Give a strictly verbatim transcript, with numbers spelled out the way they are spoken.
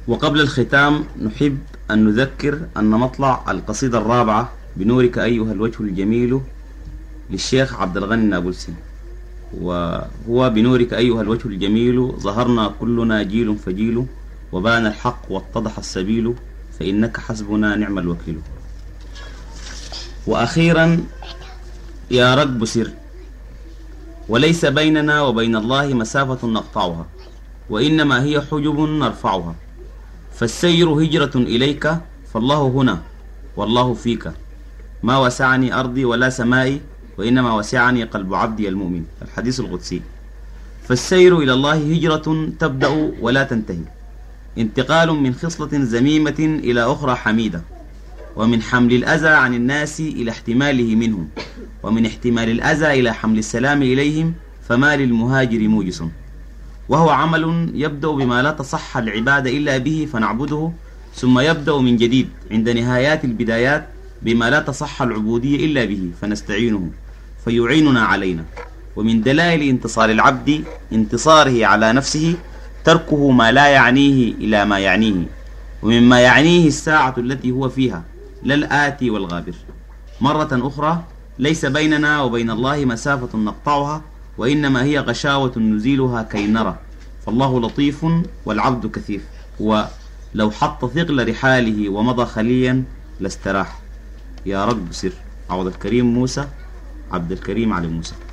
وقبل الختام نحب أن نذكر أن مطلع القصيدة الرابعة بنورك أيها الوجه الجميل للشيخ عبد الغني النابلسي، وهو بنورك أيها الوجه الجميل ظهرنا كلنا جيل فجيل، وبان الحق واتضح السبيل، فإنك حسبنا نعم الوكيل. وأخيرا يا رب سر، وليس بيننا وبين الله مسافة نقطعها، وإنما هي حجب نرفعها، فالسير هجرة إليك، فالله هنا والله فيك، ما وسعني أرضي ولا سمائي، وإنما وسعني قلب عبدي المؤمن. الحديث القدسي. فالسير إلى الله هجرة تبدأ ولا تنتهي، انتقال من خصلة ذميمة إلى أخرى حميدة، ومن حمل الأذى عن الناس إلى احتماله منهم، ومن احتمال الأذى إلى حمل السلام إليهم، فما للمهاجر موجس. وهو عمل يبدأ بما لا تصح العبادة إلا به فنعبده، ثم يبدأ من جديد عند نهايات البدايات بما لا تصح العبودية إلا به فنستعينه فيعيننا علينا. ومن دلائل انتصار العبد انتصاره على نفسه تركه ما لا يعنيه إلى ما يعنيه، ومما يعنيه الساعة التي هو فيها لا الآتي والغابر. مرة أخرى ليس بيننا وبين الله مسافة نقطعها، وإنما هي غشاوة نزيلها كي نرى، فالله لطيف والعبد كثيف، ولو حط ثقل رحاله ومضى خليا لاستراح. يا رب سر. عوض الكريم موسى، عبد الكريم علي موسى.